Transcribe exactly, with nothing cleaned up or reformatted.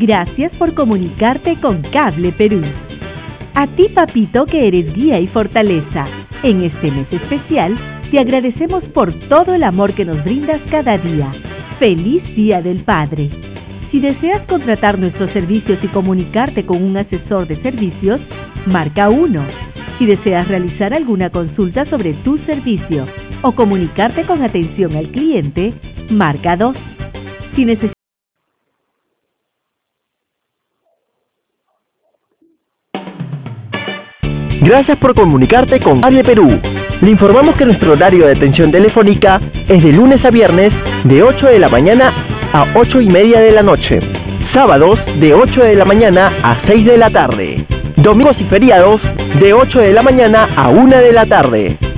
Gracias por comunicarte con Cable Perú. A ti, papito, que eres guía y fortaleza. En este mes especial, te agradecemos por todo el amor que nos brindas cada día. ¡Feliz Día del Padre! Si deseas contratar nuestros servicios y comunicarte con un asesor de servicios, marca uno. Si deseas realizar alguna consulta sobre tu servicio o comunicarte con atención al cliente, marca dos. Si necesitas Gracias por comunicarte con Cable Perú. Le informamos que nuestro horario de atención telefónica es de lunes a viernes de ocho de la mañana a ocho y media de la noche. Sábados de ocho de la mañana a seis de la tarde. Domingos y feriados de ocho de la mañana a una de la tarde.